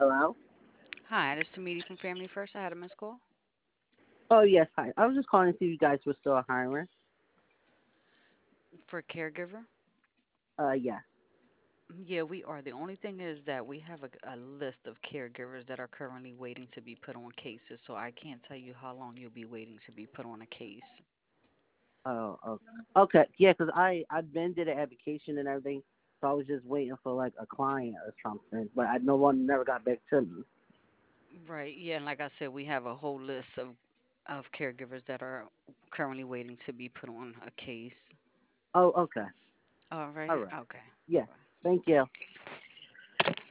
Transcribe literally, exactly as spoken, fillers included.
Hello? Hi, this is Tamiti from Family First. I had a missed call Oh, yes, hi. I was just calling to see if you guys were still hiring. for caregiver. Uh, yeah. Yeah, we are. The only thing is that we have a, a list of caregivers that are currently waiting to be put on cases, so I can't tell you how long you'll be waiting to be put on a case. Oh, okay. Okay, yeah, 'cause I, I've been did an application and everything, so I was just waiting for, like, a client or something, but I no one never got back to me. Right. Yeah, and like I said, we have a whole list of of caregivers that are currently waiting to be put on a case. Oh, okay. All All right. right. Okay. Yeah. Bye-bye. Thank you.